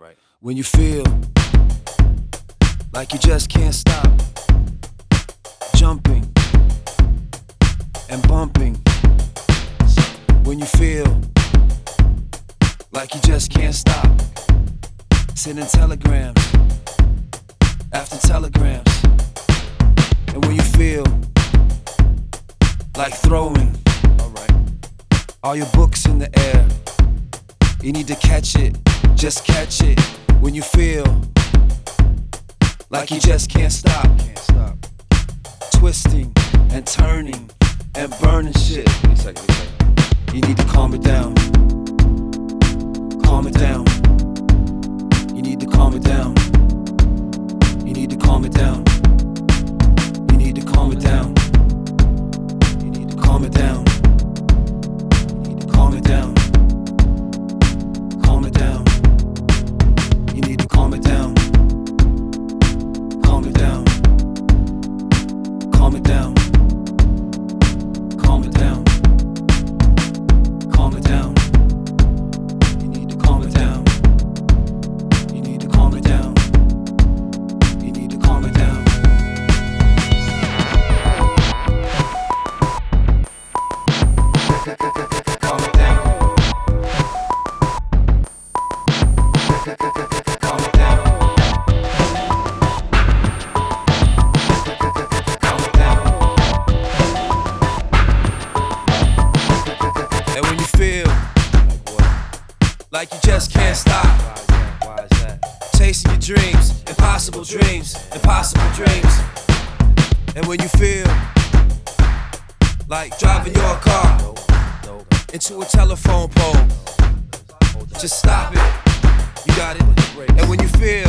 When you feel like you just can't stop jumping and bumping. When you feel like you just can't stop sending telegrams after telegrams. And when you feel like throwing all your books in the air, you need to catch it, just catch it. When you feel like you just can't stop twisting and turning and burning shit, you need to calm it down. Calm it down. You need to calm it down. You need to calm it down. You need to calm it down. You need to calm it down. You need to calm it down. Calm it down. You need to calm it down. Calm it down. Calm it down. Calm it down. Calm it down. You need to calm it down. You need to calm it down. You need to calm it down. Calm it down. Calm it down. Calm it down. And when you feel like you just can't stop chasing your dreams, impossible dreams, impossible dreams. And when you feel like driving your car into a telephone pole, just stop it. You got it. And when you feel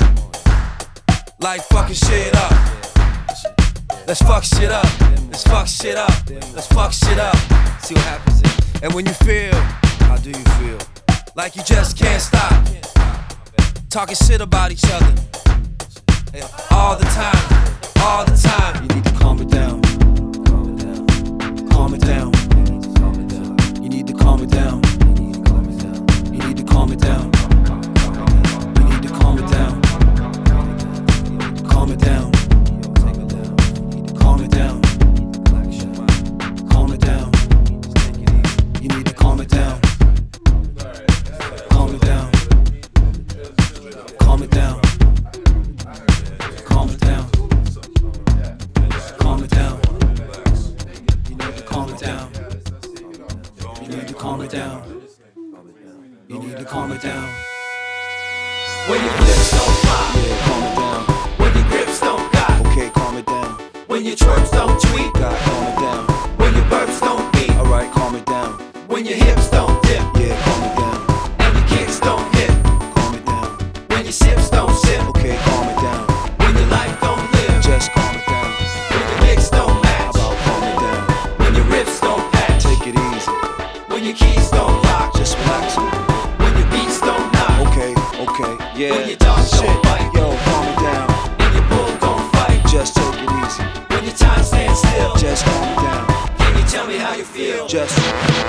like fucking shit up, let's fuck shit up. Let's fuck shit up. Let's fuck shit up. See what happens. And when you feel, how do you feel? Like you just can't stop talking shit about each other all the time, all the time. You need to calm it down. Calm it down. Calm it down. You need to calm it down. You need to calm it down. You need to calm it down. Calm it down. Calm it down. Calm it down. You need to calm it down. Calm it down. Calm it down. Calm it down. Calm it down. You need to calm it down. You need to calm it down. You need to calm it down. When your flips don't fly, Yeah, calm it down. when your grips don't got, Okay, calm it down. when your twerps don't tweak, God, calm it down. when your burps don't beat, Alright, calm it down. when your hips don't dip, Yeah, calm it down. and your kicks don't hit, Calm it down. when your sips don't sip, Okay, calm it down. when your life don't live, Just calm it down. when your mix don't How match, about calm it down? when your rips don't patch, Take it easy. when your keys don't lock, Just relax. when your beats don't knock, Okay, okay, yeah. when your dogs Shit, don't bite, yo, calm it down. and your bull don't fight, Just take it easy. when your time stands still. Just calm it down. Can you tell me how you feel? Just.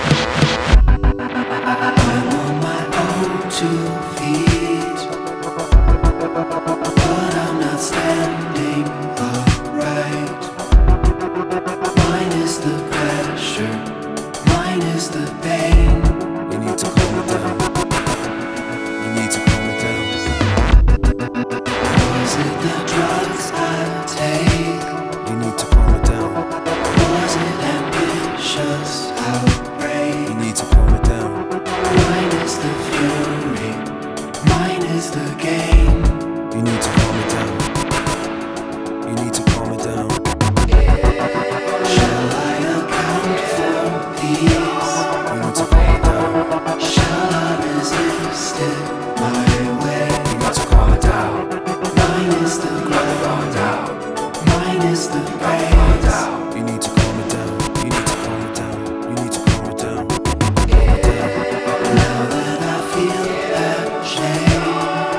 I'm on my own 2 feet, but I'm not standing upright. Mine is the pressure, mine is the pain. You need to calm it down. You need to calm it down. Was it the drugs I take? You need to calm it down. Was it ambitious outbreak? You need to calm it down. Mine is the fury, mine is the game. You need to calm it down. You need to calm it down. Shall I account for peace? You need to calm it down. Shall I resist it my way? You need to calm it down. Mine is the ground, mine is the praise. You need to calm it down. You need to calm it down. You need to calm it down. Now that I feel that shame,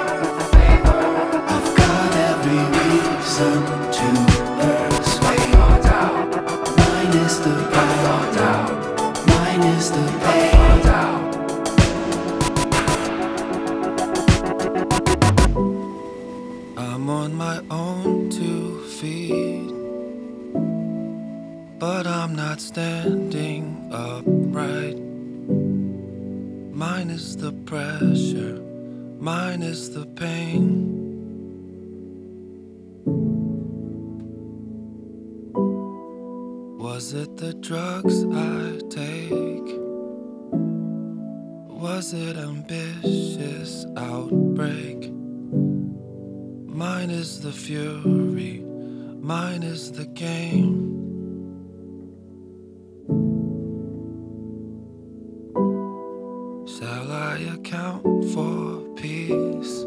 I've got every reason to persuade. Mine is the ground, mine is the pain. on my own 2 feet, but I'm not standing upright. Mine is the pressure, mine is the pain. Was it the drugs I take? Was it ambitious outbreak? Mine is the fury, mine is the game. Shall I account for peace?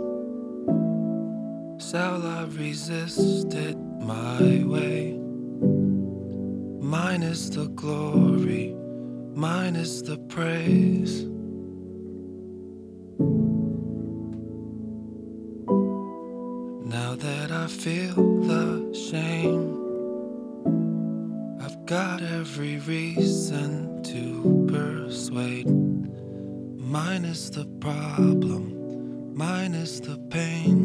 Shall I resist it my way? Mine is the glory, mine is the praise. Now that I feel the shame, I've got every reason to persuade. Mine is the problem, mine is the pain.